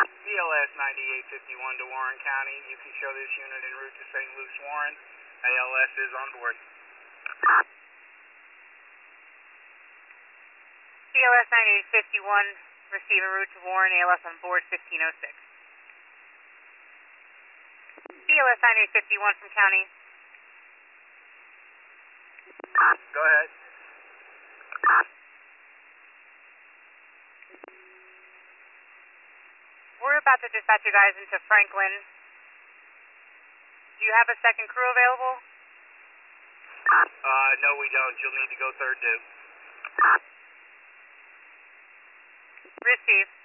CLS 9851 to Warren County. You can show this unit en route to St. Luke's, Warren. ALS is on board. CLS 9851, receive en route to Warren, ALS on board 1506. CLS 9851 from County. Go ahead. We're about to dispatch you guys into Franklin. Do you have a second crew available? No, we don't. You'll need to go third due. Receive.